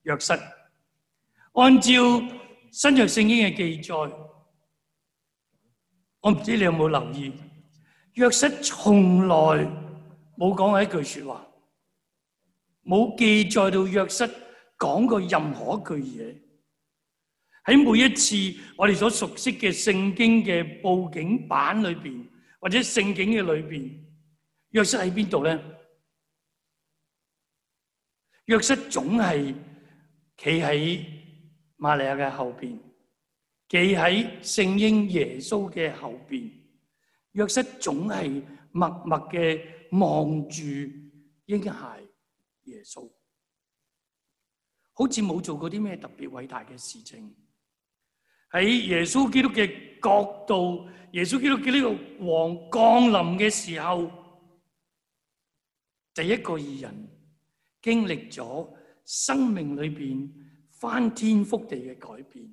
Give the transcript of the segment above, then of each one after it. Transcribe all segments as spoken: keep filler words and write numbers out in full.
約瑟。按照新約聖經嘅記載，我唔知你有冇留意，約瑟從來冇講過一句說話，冇記載到約瑟講過任何一句嘢。喺每一次我哋所熟悉嘅聖經嘅布景版裏邊，或者聖經嘅裏邊，約瑟喺邊度咧？約瑟總係企喺瑪利亞嘅後邊，企喺聖嬰耶穌嘅後邊。約瑟總係默默嘅望住嬰孩耶穌，好似冇做過啲咩特別偉大嘅事情。喺耶穌基督嘅角度，耶穌基督嘅呢個王降臨嘅時候，第一個義人經歷咗生命裏邊翻天覆地嘅改變。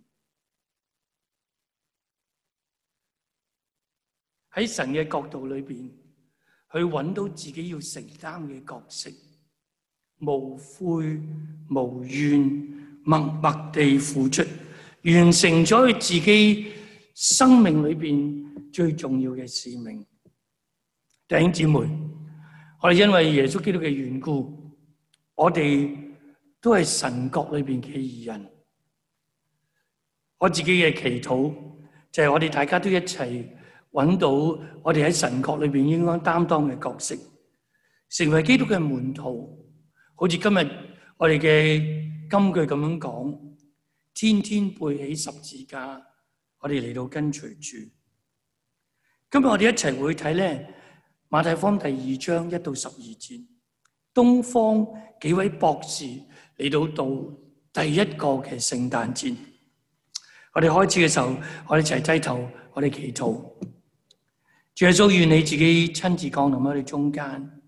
喺神嘅角度裏邊，去揾到自己要承擔嘅角色，無悔無怨，默默地付出，完成咗佢自己生命裏邊最重要嘅使命。弟兄姊妹，我哋因為耶穌基督嘅緣故，我哋都係神國裏邊嘅義人。我自己嘅祈禱就係我哋大家都一齊揾到我哋喺神國裏邊應該擔當嘅角色，成為基督嘅門徒。好似今日我哋嘅金句咁樣講，天天背起十字架，我哋嚟到跟隨主。今日我哋一齊會睇咧馬太福音第二章一到十二節，東方幾位博士嚟到到第一個嘅聖誕節。我哋開始嘅時候，我哋一齊低頭，我哋祈禱。主耶穌，願你自己親自降臨喺我哋中間，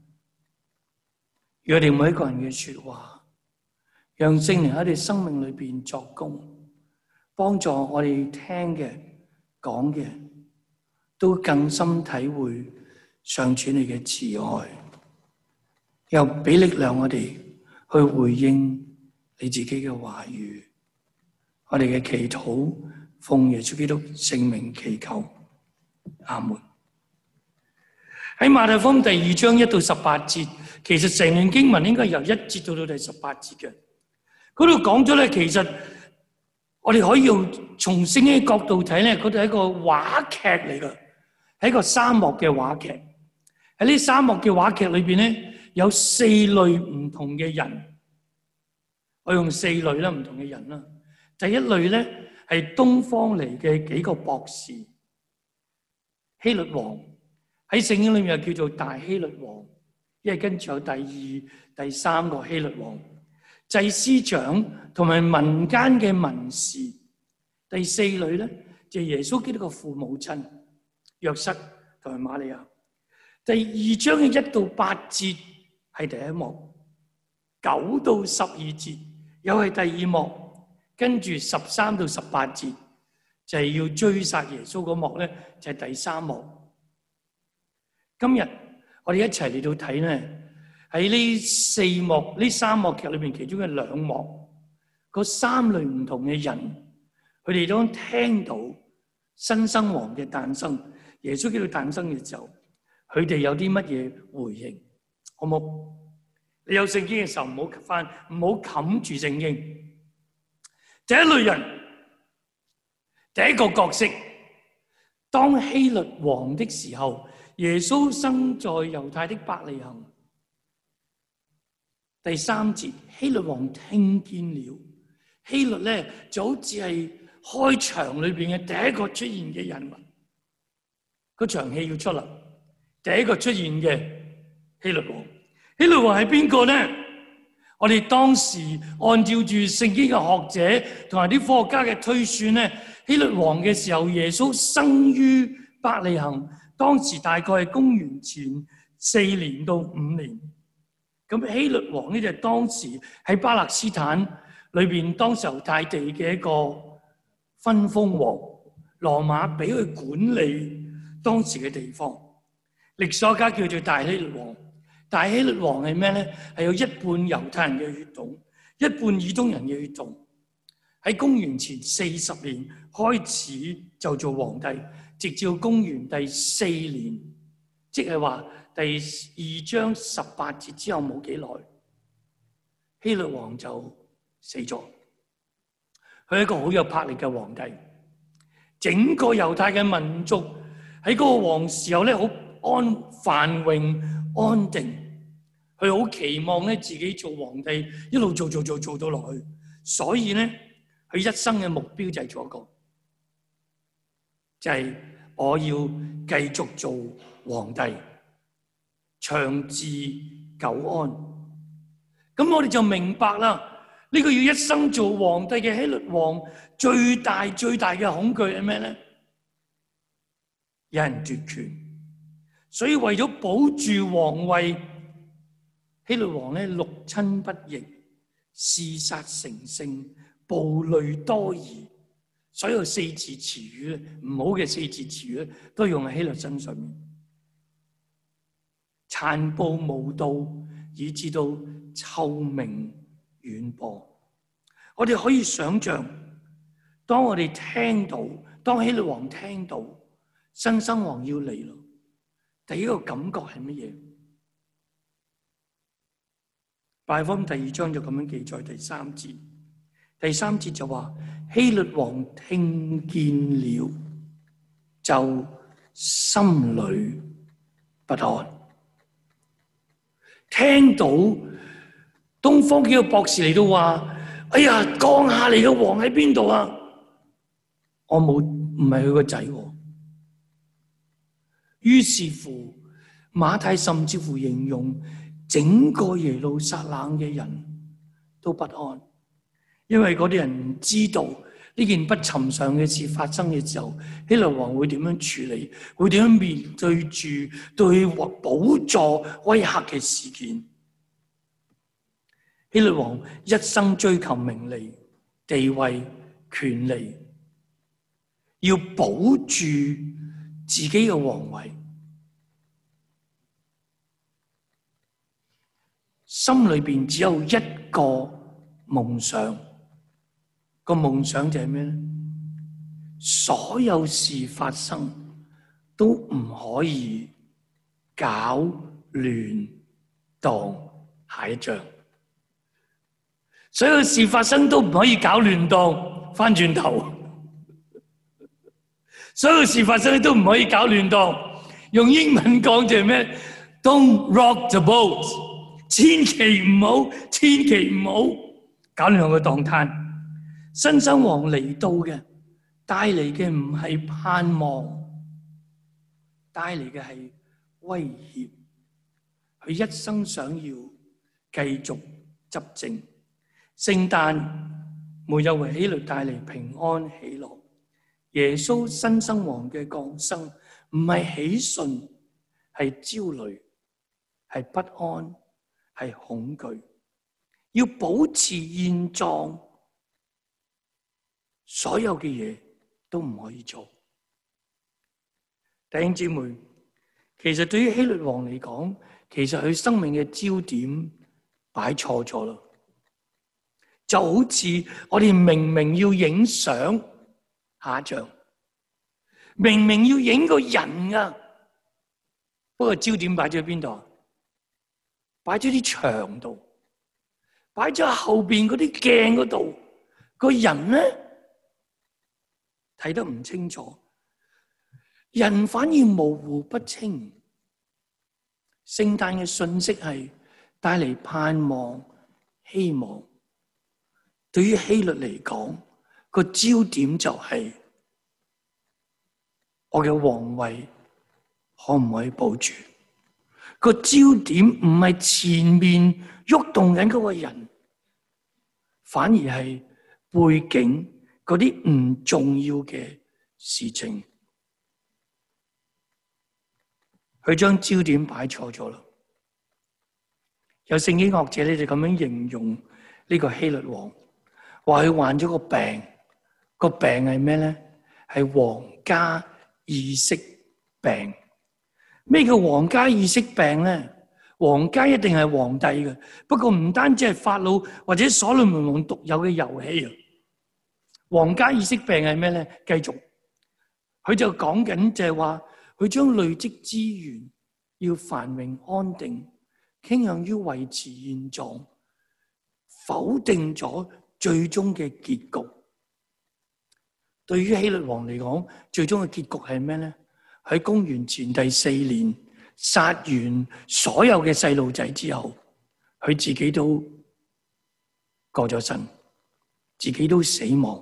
讓我哋每一個人嘅說話，讓聖靈喺我哋生命裏邊作工，幫助我哋聽嘅、講嘅，都更深體會上主你嘅慈愛，又俾力量我哋去回應你自己嘅話語。我哋嘅祈禱，奉耶穌基督聖名祈求，阿門。喺馬太福音第二章一到十八節，其實成段經文應該由一節到到第十八節嘅。嗰度講咗咧，其實我哋可以用從聖經嘅角度睇咧，嗰度係一個話劇嚟嘅，係一個沙漠嘅話劇。喺呢沙漠嘅話劇裏邊咧，有四類唔同嘅人。我用四類啦，唔同嘅人啦。第一類咧係東方嚟嘅幾個博士，希律王。喺聖經裏面又叫做大希律王，因為跟住有第二、第三個希律王，祭司長同埋民間嘅文士。第四類咧就係耶穌基督嘅父母親約瑟同埋瑪利亞。第二章嘅一到八節係第一幕，九到十二節又係第二幕，跟住十三到十八節就係要追殺耶穌嗰幕咧，就係第三幕。今日我哋一齊嚟到睇咧，喺呢四幕、呢三幕劇裏邊，其中嘅兩幕，嗰三類唔同嘅人，佢哋當聽到新生王嘅誕生，耶穌基督誕生嘅時候，佢哋有啲乜嘢回應？好冇？你有聖經嘅時候，唔好翻，唔好冚住聖經。第一類人，第一個角色，當希律王的時候。耶穌生在猶太的伯利恆。第三節，希律王聽見了。希律咧就好似係開場裏邊嘅第一個出現嘅人物。個場戲要出啦，第一個出現嘅希律王。希律王係邊個咧？我哋當時按照住聖經嘅學者同埋啲科學家嘅推算咧，希律王嘅時候，耶穌生於伯利恆。當時大概係公元前四年到五年，咁希律王呢就係當時喺巴勒斯坦裏邊當時猶太地嘅一個分封王，羅馬俾佢管理當時嘅地方。歷史學家叫做大希律王。大希律王係咩咧？係有一半猶太人嘅血統， 一半以東人嘅血統。喺公元前四十年開始就做皇帝，直至公元第四年，即係話第二章十八節之後冇幾耐，希律王就死咗。佢係一個好有魄力嘅皇帝，整個猶太嘅民族喺嗰個王時候咧，好安繁榮安定。佢好期望咧自己做皇帝，一路做做做做到落去。所以咧，佢一生嘅目標就係做一個，就係、是、我要繼續做皇帝，長治久安。咁我哋就明白啦，呢、這個要一生做皇帝嘅希律王，最大最大嘅恐懼係咩咧？有人奪權，所以為咗保住皇位，希律王咧六親不認，嗜殺成性，暴戾多疑。所有四字詞語咧，唔好嘅四字詞語咧，都用喺希律身上面。殘暴無道，以致到臭名遠播。我哋可以想象，當我哋聽到，當希律王聽到新生王要嚟咯，第一個感覺係乜嘢？馬太福音第二章就咁樣記載第三節，第三節就話希律王聽見了，就心裏不安。聽到東方幾個博士嚟到話：哎呀，降下嚟嘅王喺邊度啊？我冇，唔係佢個仔。於是乎，馬太甚至乎形容整個耶路撒冷嘅人都不安，因為嗰啲人唔知道呢件不尋常嘅事發生嘅時候，希律王會點樣處理，會點樣面對住對寶座威嚇嘅事件。希律王一生追求名利、地位、權利，要保住自己嘅皇位，心裏邊只有一個夢想，個夢想就係咩咧？所有事發生都唔可以搞亂當下一仗，所有事發生都唔可以搞亂當翻轉頭。所有事發生都唔可以搞亂當，用英文講就係咩 ？Don't rock the boat， 千祈唔好，千祈唔好搞亂個當攤。新生王嚟到嘅，帶嚟嘅唔係盼望，帶嚟嘅係威脅。佢一生想要繼續執政，聖誕沒有為希律帶嚟平安喜樂。耶穌新生王嘅降生唔係喜訊，係焦慮，係不安，係恐懼。要保持現狀，所有嘅嘢都唔可以做。弟兄姊妹，其實對於希律王嚟講，其實佢生命嘅焦點擺錯咗啦。就好似我哋明明要影相，下一張明明要影個人啊，不過焦點擺咗喺邊度？擺咗啲牆度，擺咗喺後邊嗰啲鏡嗰度，個人呢睇得唔清楚，人反而模糊不清。聖誕嘅信息係帶嚟盼望、希望。對於希律嚟講，個焦點就係我嘅皇位可唔可以保住？個焦點唔係前面喐動緊嗰個人，反而係背景嗰啲唔重要嘅事情。佢將焦點擺錯咗啦。有聖經學者咧就咁樣形容呢個希律王。話佢患咗個病，個病係咩咧？係皇家意識病。咩叫皇家意識病咧？ 皇家一定係皇帝嘅，不過唔單止係法老或者所羅門王獨有嘅遊戲啊。皇家意識病係咩咧？繼續，佢就講緊就係話，佢將累積資源要繁榮安定，傾向於維持現狀，否定咗最終嘅結局。對於希律王嚟講，最終嘅結局係咩咧？喺公元前第四年殺完所有嘅細路仔之後，佢自己都過咗身，自己都死亡。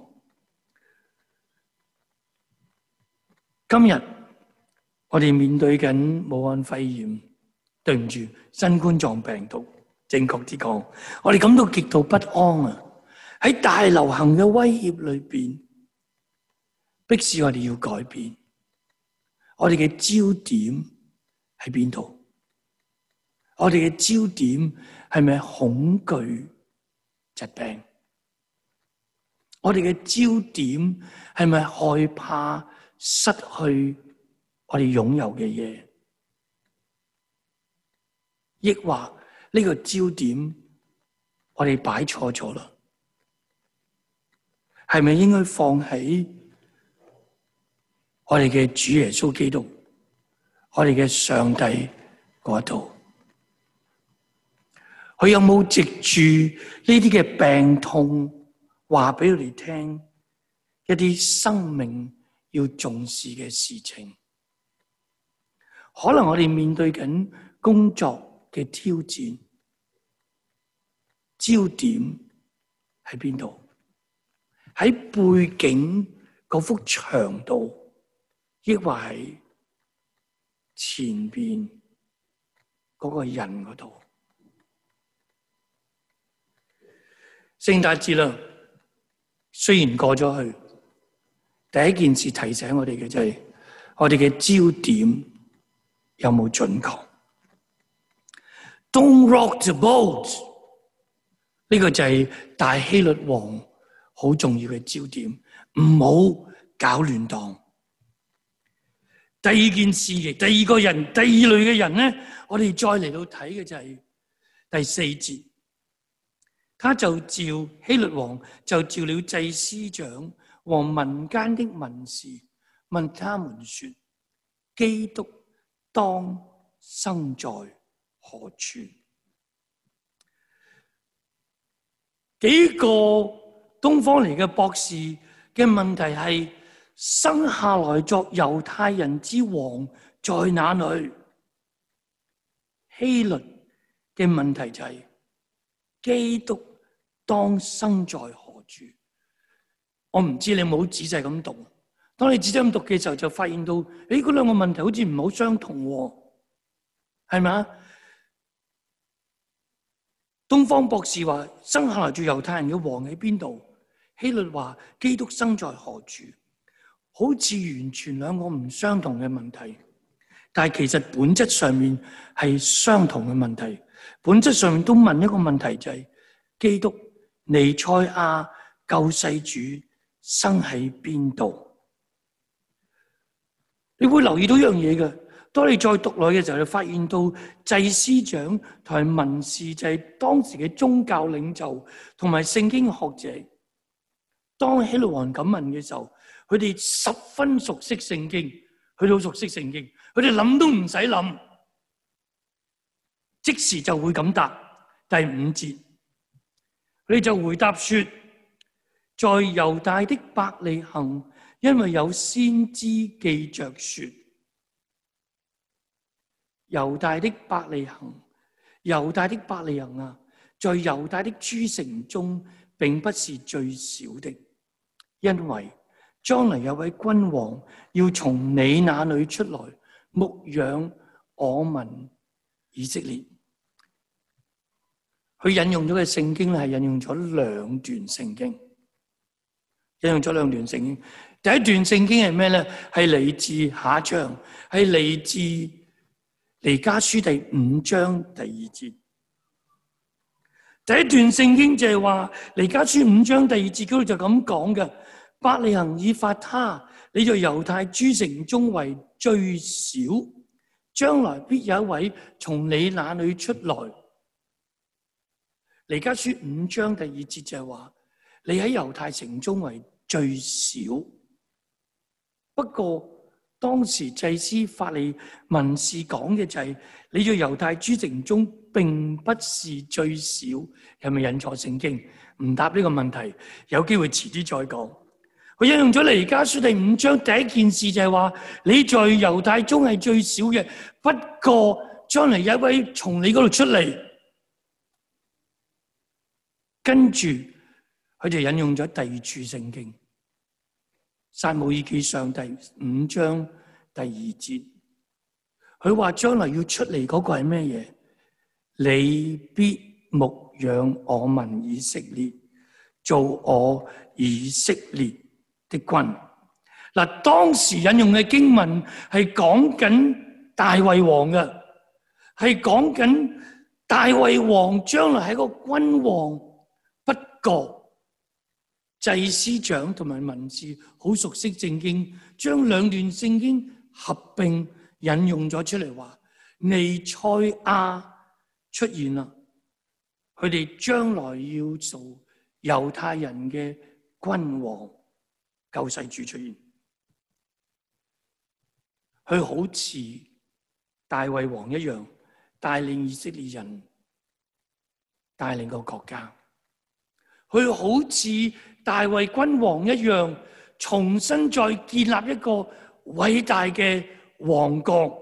今日我哋面對緊武漢肺炎，對唔住，新冠狀病毒，正確啲講，我哋感到極度不安啊！喺大流行嘅威脅裏邊，迫使我哋要改變。我哋嘅焦點喺邊度？我哋嘅焦點係咪恐懼疾病？我哋嘅焦點係咪害怕失去我哋擁有嘅嘢？抑或呢個焦點我哋擺錯咗啦？係咪應該放喺我哋嘅主耶穌基督，我哋嘅上帝嗰度？佢有冇藉住呢啲嘅病痛話俾我哋聽一啲生命要重視嘅事情？可能我哋面對緊工作嘅挑戰，焦點喺邊度？喺背景嗰幅牆度，抑或喺前邊嗰個人嗰度？聖誕節啦，雖然過咗去，第一件事提醒我哋嘅就係我哋嘅焦點有冇準確？ Don't rock the boat， 呢個就係大希律王好重要嘅焦點，唔好搞亂檔。第二件事嘅第二個人，第二類嘅人咧，我哋再嚟到睇嘅就係第四節。他就召希律王就召了祭司長和民間的文士，問他們說：基督當生在何處？幾個東方嚟嘅博士嘅問題係：生下來作猶太人之王在哪裏？希律嘅問題就係、是、基督當生在何處？我唔知你有冇仔細咁讀。當你仔細咁讀嘅時候，就發現到，誒，嗰兩個問題好似唔係好相同，係咪啊？東方博士話生下來做猶太人嘅王喺邊度？希律話基督生在何處？好似完全兩個唔相同嘅問題，但係其實本質上面係相同嘅問題。本質上面都問一個問題，就係、是、基督彌賽亞救世主生喺邊度？你會留意到一樣嘢嘅，當你再讀落嘅時候，就發現到祭司長同埋文士就係當時嘅宗教領袖同埋聖經學者。當希律王咁問嘅時候，佢哋十分熟悉聖經，佢哋好熟悉聖經，佢哋諗都唔使諗，即時就會咁答。第五節，佢哋就回答說：在猶大的伯利恆，因為有先知記着說，猶大的伯利恆，猶大的伯利恆啊，在猶大的諸城中，並不是最小的，因為將來有位君王要從你那裏出來，牧養我民以色列。佢引用咗嘅聖經咧，係引用咗兩段聖經，引用咗兩段聖經。第一段聖經係咩咧？係嚟自下章，係嚟自彌迦書第五章第二節。第一段聖經就係話彌迦書五章第二節嗰度就咁講嘅：伯利恆以法他，你在猶太諸城中為最小， 將來必有一位從你那裏出來。彌迦書五章第二節就係話，你喺猶太城中為最小。不過當時祭司法利文士講嘅就係、是，你在猶太諸城中並不是最小。係咪引錯聖經？唔答呢個問題，有機會遲啲再講。佢引用咗彌迦書第五章第一件事就係話，你在猶太中係最小嘅，不過將來有一位從你嗰度出嚟。跟住佢就引用咗第二處聖經，撒母耳記上第五章第二節，佢話將來要出嚟嗰個係咩嘢？你必牧養我民以色列，做我以色列的君。嗱，當時引用嘅經文係講緊大衛王嘅，係講緊大衛王將來係個君王。不過祭司長同埋文士好熟悉聖經，將兩段聖經合併引用咗出嚟，話彌賽亞出現啦，佢哋將來要做猶太人嘅君王，救世主出現。佢好似大衛王一樣，帶領以色列人，帶領個國家。佢好似大衛君王一樣，重新再建立一個偉大嘅王國。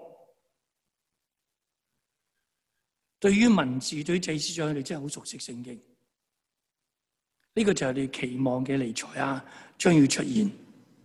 對於文士、對於祭司長，佢哋真係好熟悉聖經。呢個就係你期望嘅彌賽亞將要出現。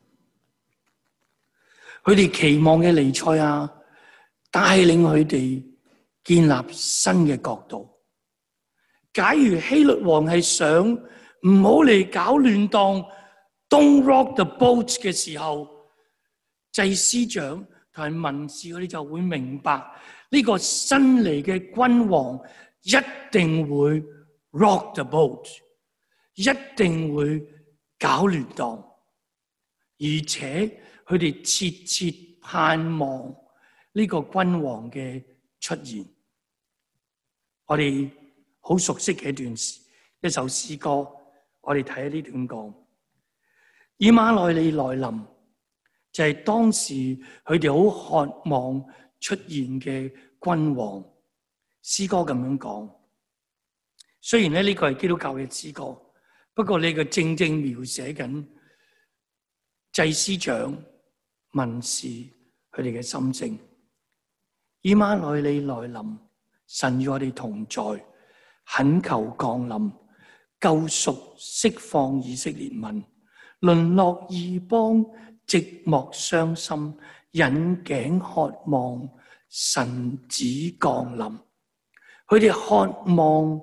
佢哋期望嘅彌賽亞帶領佢哋建立新嘅國度。假如希律王係想唔好嚟搞亂當 ，Don't rock the boat 嘅時候，祭司長同埋文士佢哋就會明白呢個新嚟嘅君王一定會 rock the boat， 一定會搞亂當，而且佢哋切切盼望呢個君王嘅出現。我哋好熟悉嘅一段詩，一首詩歌。我哋睇下呢段講，以馬內利來臨，就係、是、當時佢哋好渴望出現嘅君王。詩歌咁樣講，雖然咧呢個係基督教嘅詩歌，不過呢個正正描寫緊祭司長、文士佢哋嘅心聲。以馬內利來臨，神與我哋同在，懇求降臨。救贖釋放以色列民，淪落異邦，寂寞傷心，引頸渴望神子降臨。佢哋渴望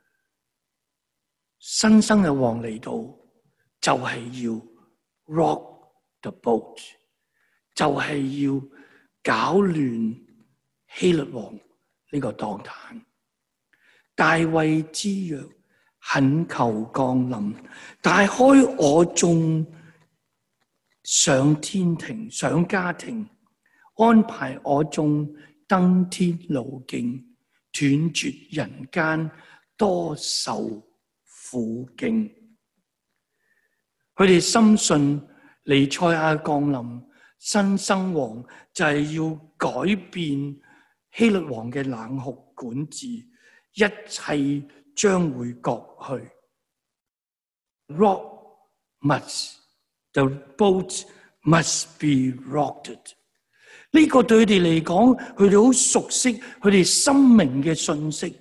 新生嘅王嚟到，就係要 rock the boat， 就係要搞亂希律王呢個當壇。大衛之約。懇求降臨，大開我眾上天庭、上家庭，安排我眾登天路徑，斷絕人間多受苦境。佢哋深信彌賽亞降臨，新生王就係要改變希律王嘅冷酷管治，一切將會割去。Rock must, the boat must be rocked。呢個對佢哋嚟講，佢哋好熟悉佢哋生命嘅信息。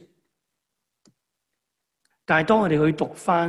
但係當我哋去讀翻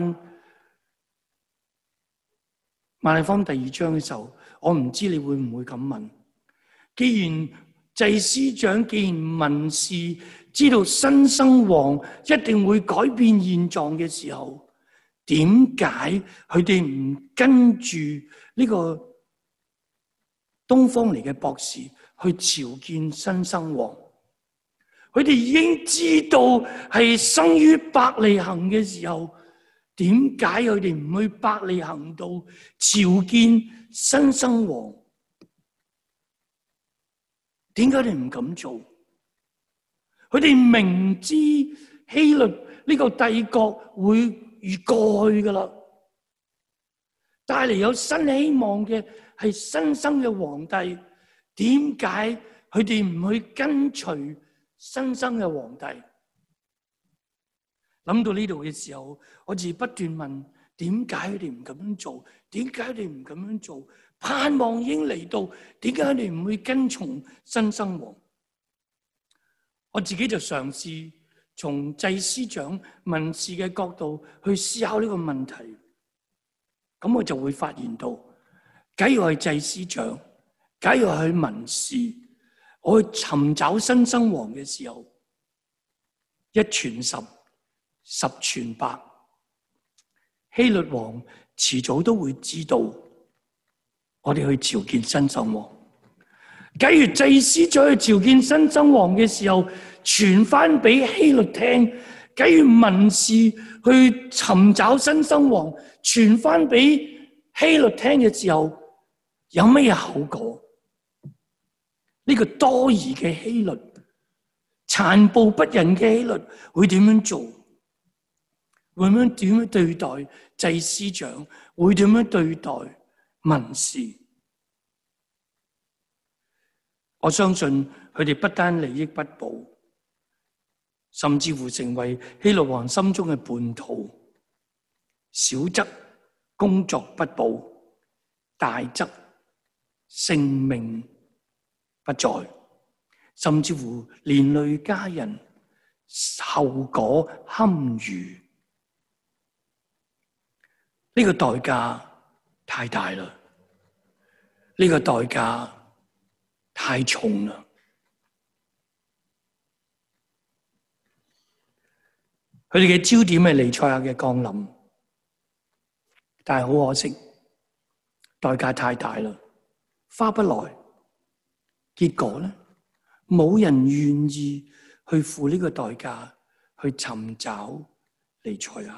馬太福音第二章嘅時候，我唔知你會唔會咁問：既然祭司長、既然文士知道新生王一定會改變現狀嘅時候，點解佢哋唔跟住呢個東方嚟嘅博士去朝見新生王？佢哋已經知道係生於伯利恆嘅時候，點解佢哋唔去伯利恆度朝見新生王？ 點解你唔敢做？佢哋明知希律呢個帝國會過去噶啦，帶嚟有新希望嘅係新生嘅皇帝，點解佢哋唔去跟隨新生嘅皇帝？諗到呢度嘅時候，我自不斷問：點解佢哋唔咁樣做？點解佢哋唔咁樣做？盼望已經嚟到，點解佢哋唔會跟從新生王？我自己就嘗試從祭司長、文士嘅角度去思考呢個問題，咁我就會發現到，假如係祭司長，假如係文士，我去尋找新生王嘅時候，一傳十，十傳百，希律王遲早都會知道我哋去朝見新生王。假如祭司長去朝見新生王嘅時候，傳翻俾希律聽；假如文士去尋找新生王，傳翻俾希律聽嘅時候，有咩後果？呢、這個多疑嘅希律、殘暴不仁嘅希律會點樣做？會點樣點樣對待祭司長？會點樣對待文士？我相信佢哋不單利益不保，甚至乎成為希律王心中嘅叛徒。小則工作不保，大則性命不在，甚至乎連累家人，後果堪虞。呢個代價太大啦！呢個代價太重啦！佢哋嘅焦點係彌賽亞嘅降臨，但係好可惜，代價太大啦，花不來。結果咧，冇人願意去付呢個代價去尋找彌賽亞。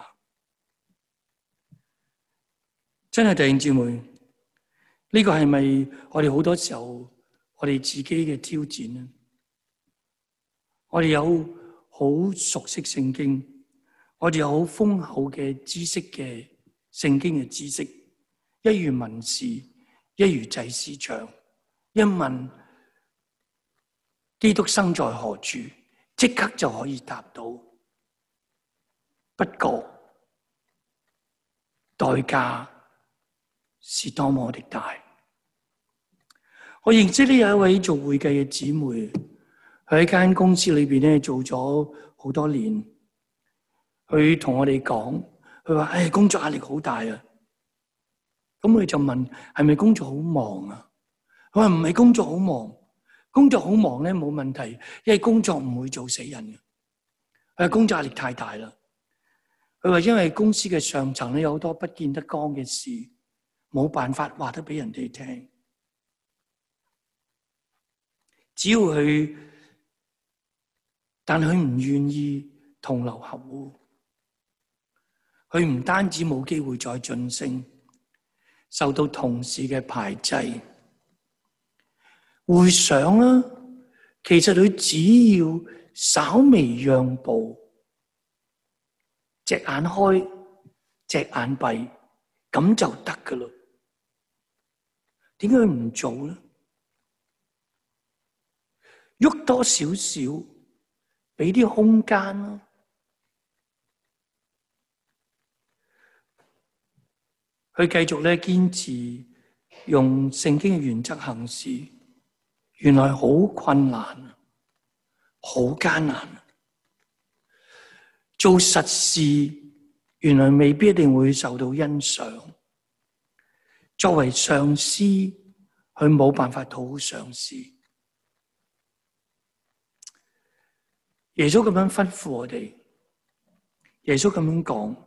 真係弟兄姊妹，呢個係咪我哋好多時候我哋自己嘅挑戰呢？我哋有好熟悉聖經，我哋有好豐厚嘅知識嘅聖經嘅知識，一如文士，一如祭司長，一問基督生在何處，即刻就可以答到。不過代價是多麼的大。我認識呢有一位做會計嘅姊妹，佢喺間公司裏邊咧做咗好多年。佢同我哋講，佢話：唉，工作壓力好大啊！咁我哋就問：係咪工作好忙啊？佢話唔係工作好忙，工作好忙咧冇問題，因為工作唔會做死人嘅。佢話工作壓力太大啦。佢話因為公司嘅上層咧有好多不見得光嘅事，冇辦法話得俾人哋聽。只要佢，但佢唔願意同流合污。佢唔單止冇機會再晉升，受到同事嘅排擠。回想啦，其實佢只要稍微讓步，隻眼開，隻眼閉，咁就得噶啦。點解佢唔做呢？喐多少少，俾啲空間咯。佢繼續咧堅持用聖經嘅原則行事，原來好困難，好艱難。做實事原來未必一定會受到欣賞。作為上司，佢冇辦法討好上司。耶穌咁樣吩咐我哋，耶穌咁樣講。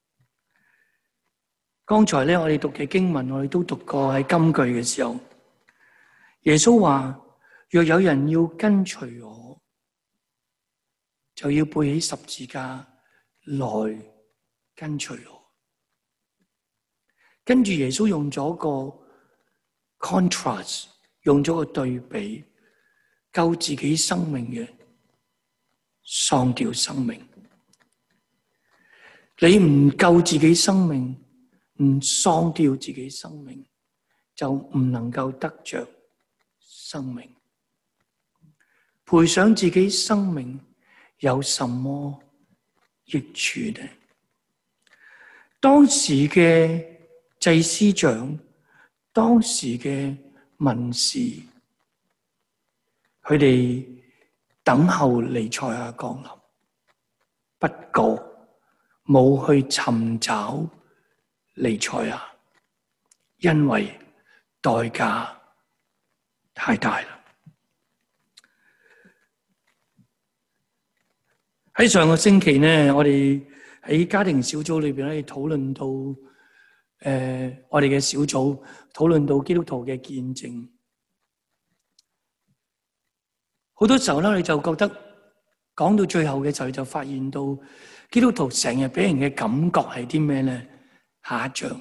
剛才咧，我哋讀嘅經文，我哋都讀過喺金句嘅時候，耶穌話：若有人要跟隨我，就要背起十字架來跟隨我。跟住耶穌用咗個 contrast，用咗個對比， 救自己生命嘅，喪掉生命。你唔救自己生命，唔喪掉自己生命，就唔能夠得着生命。賠上自己生命有什麼益處呢？當時嘅祭司長，當時嘅文士，佢哋等候彌賽亞降臨，不過冇去尋找彌賽亞，因為代價太大啦。喺上個星期呢，我哋喺家庭小組裏邊咧討論到，誒、呃，我哋嘅小組討論到基督徒嘅見證。好多時候咧，你就覺得講到最後嘅時候，就發現到基督徒成日俾人嘅感覺係啲咩咧？下場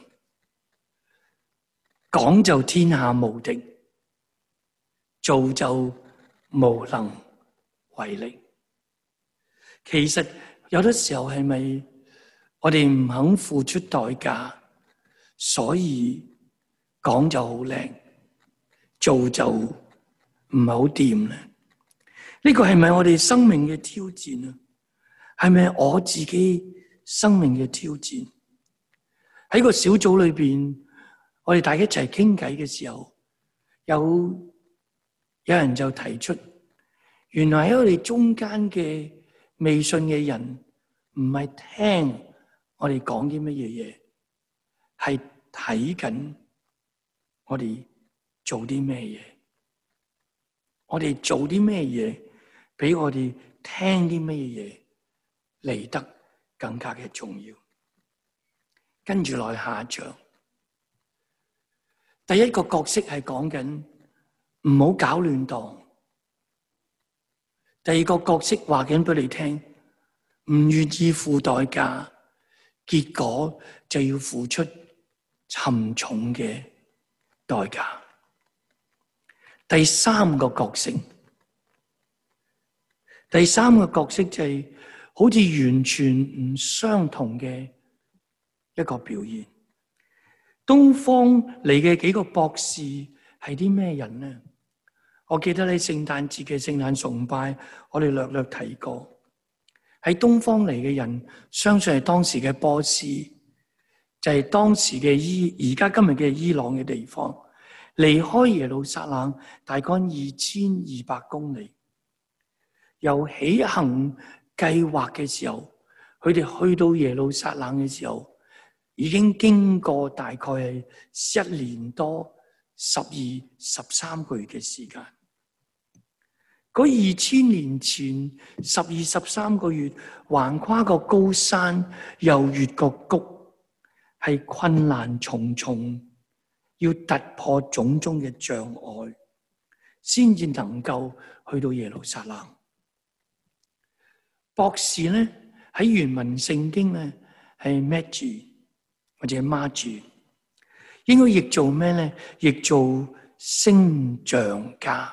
講就天下無敵，做就無能為力。其實有啲時候係咪我哋唔肯付出代價，所以講就好靚，做就唔係好掂咧？呢個係咪我哋生命嘅挑戰啊？係咪我自己生命嘅挑戰？喺個小組裏邊，我哋大家一齊傾偈嘅時候，有有人就提出，原來喺我哋中間嘅未信嘅人，唔係聽我哋講啲乜嘢嘢，係睇緊我哋做啲咩嘢。我哋做啲咩嘢，比我哋聽啲乜嘢嚟得更加嘅重要。跟住來下章，第一個角色係講緊唔好搞亂檔。第二個角色話緊俾你聽，唔願意付代價，結果就要付出沉重嘅代價。第三個角色，第三個角色就係好似完全唔相同嘅一個表現。東方嚟嘅幾個博士係啲咩人呢？我記得喺聖誕節嘅聖誕崇拜，我哋略略提過。喺東方嚟嘅人，相信係當時嘅波斯，就係當時嘅伊，而家今日嘅伊朗嘅地方。離開耶路撒冷大概二千二百公里。由起行計劃嘅時候，佢哋去到耶路撒冷嘅時候，已經經過大概係一年多十二、十三個月嘅時間。嗰二千年前十二、十三個月，橫跨個高山，又越個谷，係困難重重，要突破種種嘅障礙，先至能夠去到耶路撒冷。博士咧喺原文聖經咧係 Magi 或者 Magi， 應該譯做咩咧？譯做星象家。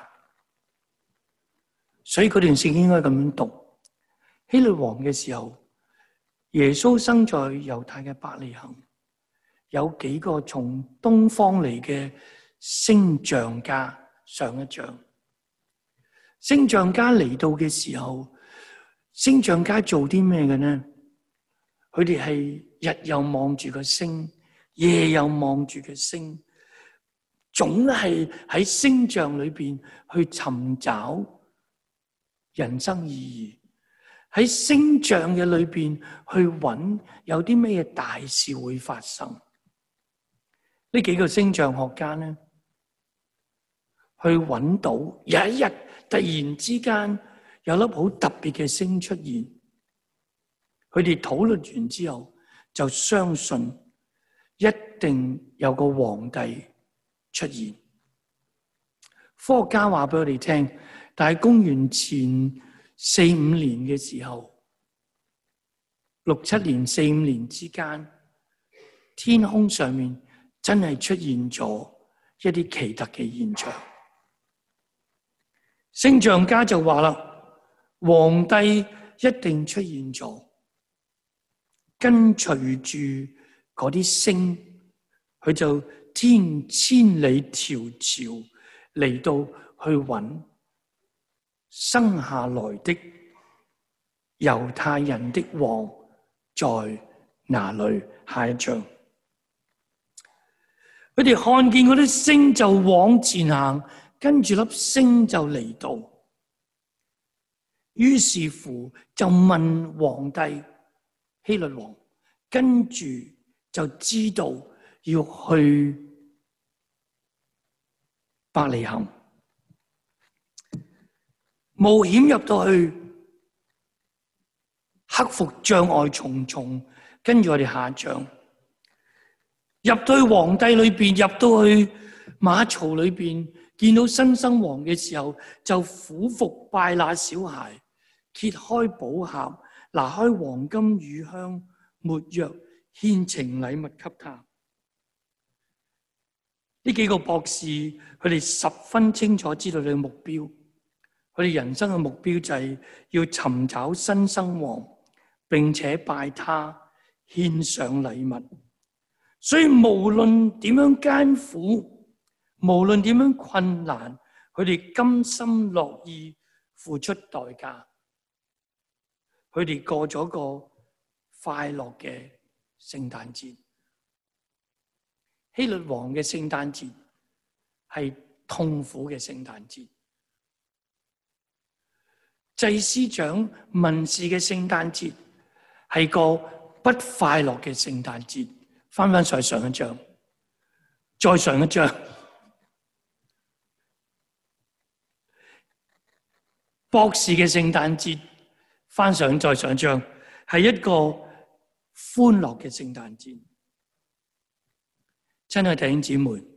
所以嗰段聖經應該咁樣讀：希律王嘅時候，耶穌生在猶太嘅伯利恆，有幾個從東方嚟嘅星象家。上一章，星象家嚟到嘅時候，星象家做啲咩嘅呢？佢哋係日又望住個星，夜又望住個星，總係喺星象裏邊去尋找人生意義，喺星象嘅裏邊去揾有啲咩大事會發生。呢幾個星象學家呢，去揾到有一日突然之間有粒好特別嘅星出現，佢哋討論完之後就相信一定有個皇帝出現。科學家話俾我哋聽，但係公元前四五年嘅時候，六七年、四五年之間，天空上面真係出現咗一啲奇特嘅現象。 星象家就話啦，皇帝一定出現咗，跟隨住嗰啲星，佢就天千里迢迢嚟到去揾生下來的猶太人的王在哪裏。下一章，佢哋看見嗰啲星就往前行，跟住粒星就嚟到，於是乎就問皇帝希律王，跟住就知道要去伯利恆，冒險入到去，克服障礙重重。跟住我哋下章，入到去皇帝裏邊，入到去馬槽裏邊，見到新生王嘅時候，就俯伏拜那小孩，揭開寶盒，拿開黃金、乳香、沒藥，獻呈禮物給他。呢幾個博士，佢哋十分清楚知道你嘅目標，佢哋人生嘅目標就係要尋找新生王，並且拜他，獻上禮物。所以無論點樣艱苦，無論點樣困難，佢哋甘心樂意付出代價。佢哋過咗個快樂嘅聖誕節。希律王嘅聖誕節係痛苦嘅聖誕節。祭司長、文士嘅聖誕節係個不快樂嘅聖誕節。翻翻上上一章，再上一章，博士嘅聖誕節翻上再上一章，係一個歡樂嘅聖誕節。親愛弟兄姊妹，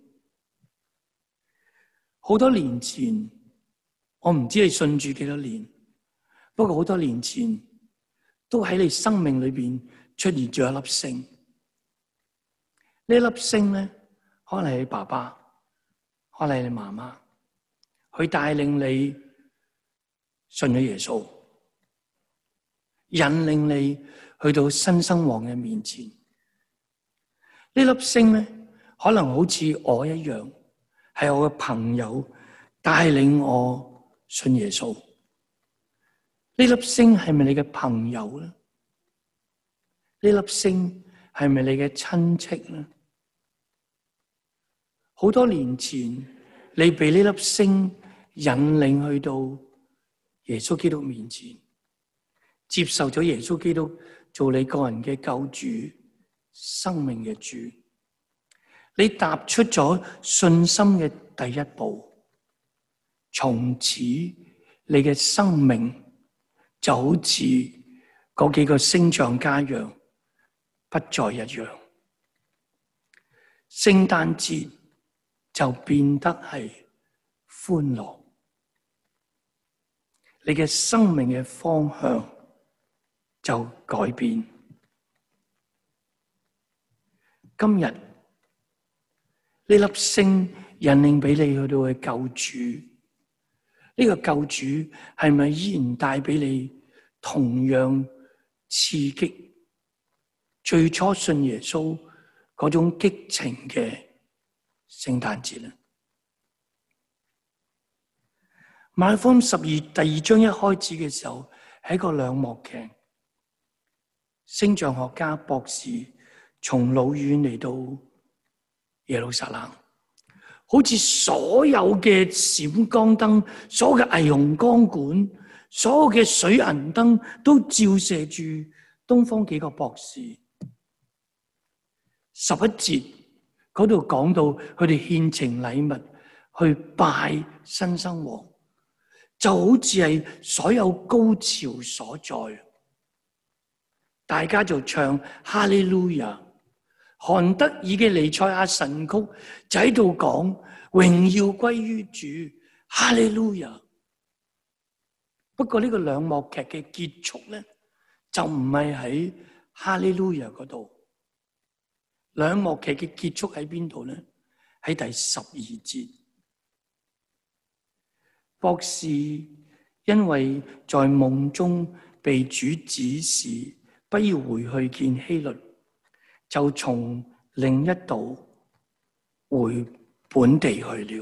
好多年前，我唔知你信主幾多年，不過好多年前都喺你生命裏邊出現咗一粒星。呢粒星咧，可能係你爸爸，可能係你媽媽，佢帶領你信咗耶穌，引領你去到新生王嘅面前。呢粒星咧，可能好似我一樣，係我嘅朋友帶領我信耶穌。呢粒星係咪你嘅朋友咧？呢粒星係咪你嘅親戚咧？好多年前，你被呢粒星引領去到耶穌基督面前，接受咗耶穌基督做你個人嘅救主、生命嘅主。你踏出咗信心嘅第一步，從此你嘅生命就好似嗰幾個星象家一樣，不再一樣。聖誕節就變得係歡樂，你嘅生命嘅方向就改變。今日呢粒星引領俾你去到嘅救主，呢個救主係咪依然帶俾你同樣刺激最初信耶穌嗰種激情嘅聖誕節咧？馬可福音十二第二章一開始嘅時候係一個兩幕劇，星象學家博士從老遠嚟到耶路撒冷，好似所有嘅閃光燈、所有嘅霓虹光管、所有嘅水銀燈都照射住東方幾個博士。十一節嗰度講到佢哋獻呈禮物去拜新生王，就好似係所有高潮所在。大家就唱哈利路亞，韓德爾嘅彌賽亞神曲就喺度講榮耀歸於主，哈利路亞。不過呢個兩幕劇嘅結束咧，就唔係喺哈利路亞嗰度。兩幕劇嘅結束喺邊度咧？喺第十二節， 博士因為在夢中被主指示不要回去見希律，就從另一島回本地去了。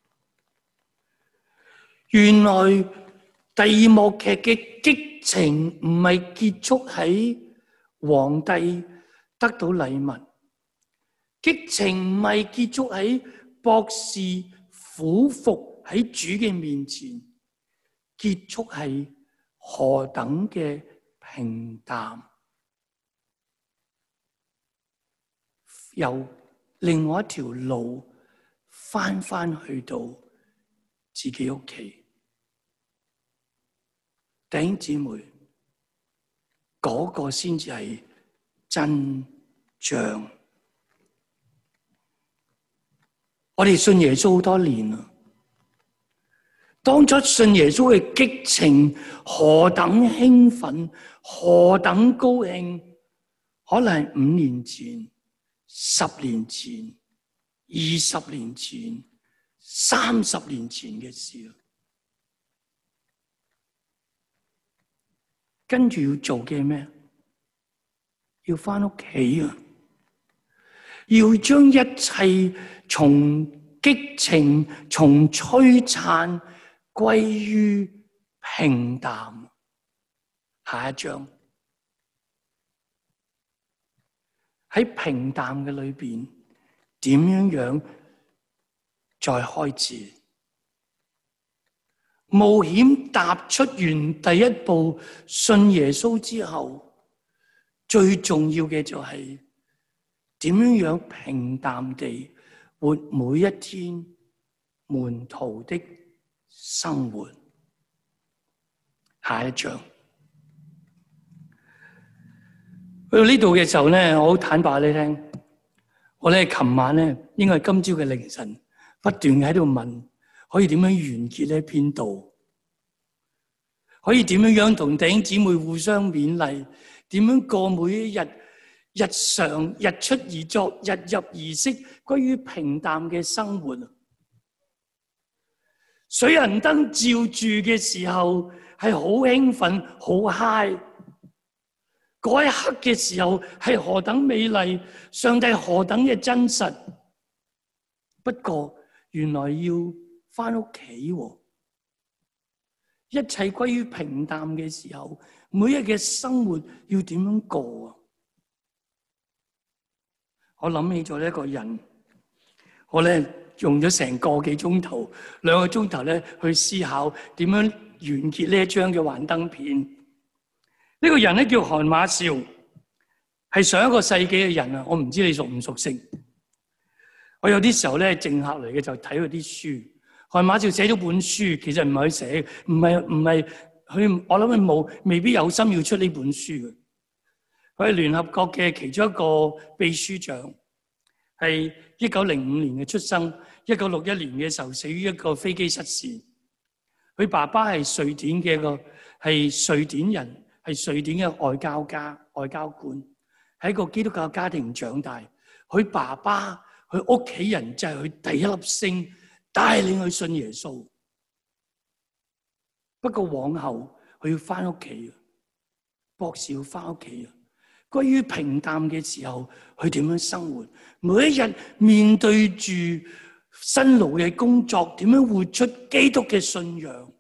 原來第二幕劇嘅激情唔係結束喺皇帝得到禮物，激情唔係結束喺博士俯伏喺主嘅面前，結束係何等嘅平淡，由另外一條路返返去到自己屋企。弟兄姊妹，嗰個先至係真相。我哋信耶穌好多年啦，當初信耶穌嘅激情何等興奮，何等高興，可能係五年前、十年前、二十年前、三十年前嘅事。跟住要做嘅咩？要返屋企啊！要將一切從激情、從璀璨歸於平淡。下一章喺平淡嘅裏邊，點樣樣再開始？冒險踏出完第一步，信耶穌之後，最重要嘅就係點樣樣平淡地活每一天門徒的生活。下一章去到呢度嘅時候咧，我好坦白你聽，我咧琴晚咧，應該係今朝嘅凌晨，不斷喺度問。可以點樣完結呢篇道？可以點樣樣同弟兄姊妹互相勉勵？點樣過每一日日常日出而作，日入而息，歸於平淡嘅生活？水銀燈照住嘅時候係好興奮，好嗨。嗰一刻嘅時候係何等美麗，上帝何等嘅真實。不過原來要返屋企，一切歸於平淡嘅時候，每日嘅生活要點樣過啊？我諗起咗呢一個人，我咧用咗成個幾鐘頭，兩個鐘頭咧去思考點樣完結呢一張嘅幻燈片。呢個人咧叫韓馬紹，係上一個世紀嘅人啊！我唔知你熟唔熟悉。我有啲時候咧靜下嚟嘅就睇佢啲書。韓馬紹寫咗本書，其實唔係佢寫，唔係唔係佢，我諗佢冇，未必有心要出呢本書嘅。佢係聯合國嘅其中一個秘書長，係一九零五年嘅出生，一九六一年嘅時候死於一個飛機失事。佢爸爸係瑞典嘅一個係瑞典人，係瑞典嘅外交家、外交官，喺一個基督教家庭長大。佢爸爸、佢屋企人就係佢第一粒星。帶領佢信耶穌，不過往後佢要返屋企，博士要返屋企啊。關於平淡嘅時候，佢點樣生活？每一日面對住辛勞嘅工作，點樣活出基督嘅信仰？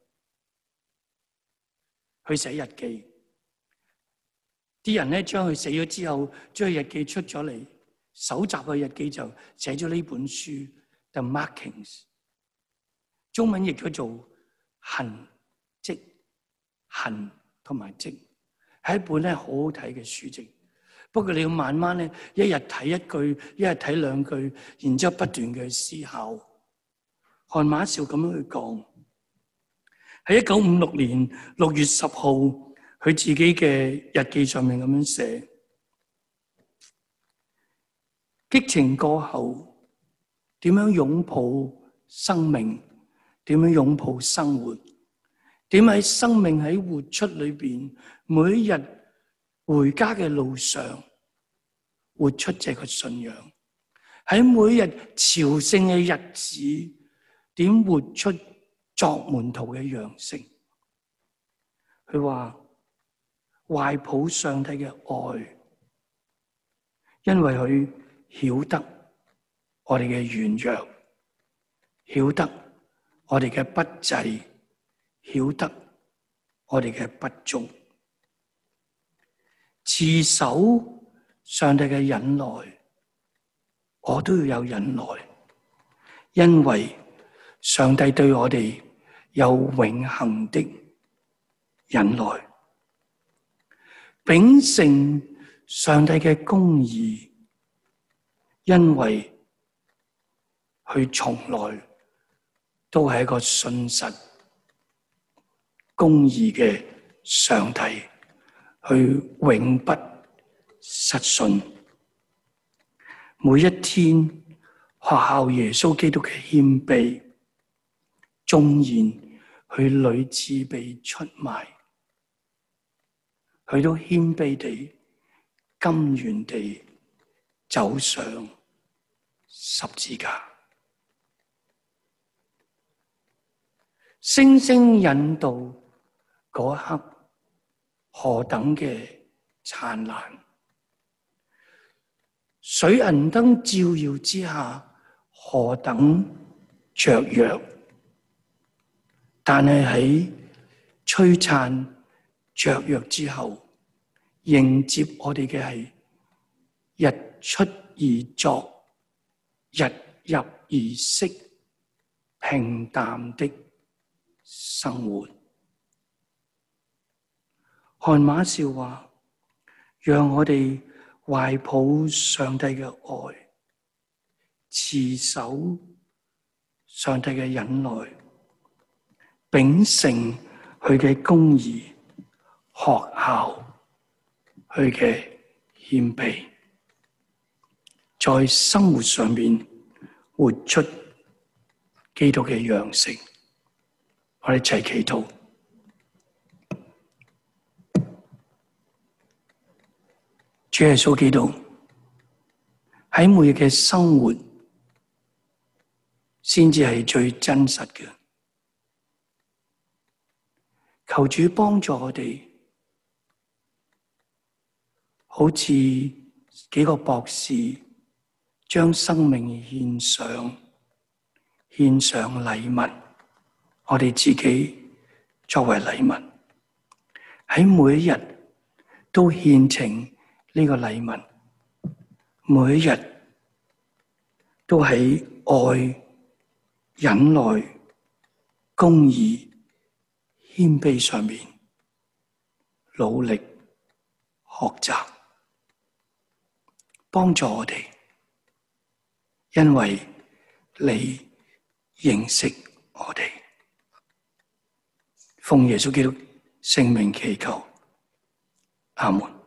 佢寫日記，啲人咧將佢死咗之後，將佢日記出咗嚟，搜集嘅日記就寫咗呢本書《The Markings》。中文譯咗做痕跡、痕同埋跡，係一本咧好好睇嘅書籍。不過你要慢慢咧，一日睇一句，一日睇兩句，然之後不斷嘅去思考。韓馬紹咁樣去講，喺一九五六年六月十號，佢自己嘅日記上面咁樣寫：激情過後，點樣擁抱生命？點樣擁抱生活？點喺生命喺活出裏邊，每一日回家嘅路上，活出這個信仰。喺每一日朝聖嘅日子，點活出在作門徒嘅樣式。佢話懷抱上帝嘅愛，因為佢曉得我哋嘅軟弱，曉得我哋嘅不濟，曉得我哋嘅不足，持守上帝嘅忍耐，我都要有忍耐，因為上帝對我哋有永恆的忍耐，秉承上帝嘅公義，因為佢從來都係一個信實、公義嘅上帝，佢永不失信。每一天學效耶穌基督嘅謙卑，縱然佢屢次被出賣，佢都謙卑地、甘願地走上十字架。星星引導嗰一刻何等嘅燦爛，水銀燈照耀之下何等雀躍，但係喺璀璨雀躍之後，迎接我哋嘅係日出而作，日入而息，平淡的生活。韓馬少話，讓我哋懷抱上帝嘅愛，持守上帝嘅忍耐，秉承佢嘅公義，學效佢嘅謙卑，在生活上面活出基督嘅樣式。我哋一齊祈禱。主耶穌基督喺每日嘅生活先至係最真實嘅。求主幫助我哋，好似幾個博士將生命獻上，獻上禮物，我哋自己作為禮物，喺每一日都獻呈呢個禮物，每一日都喺愛、忍耐、公義、謙卑上面努力學習，幫助我哋，因為你認識我哋。奉耶穌基督聖名祈求，阿門。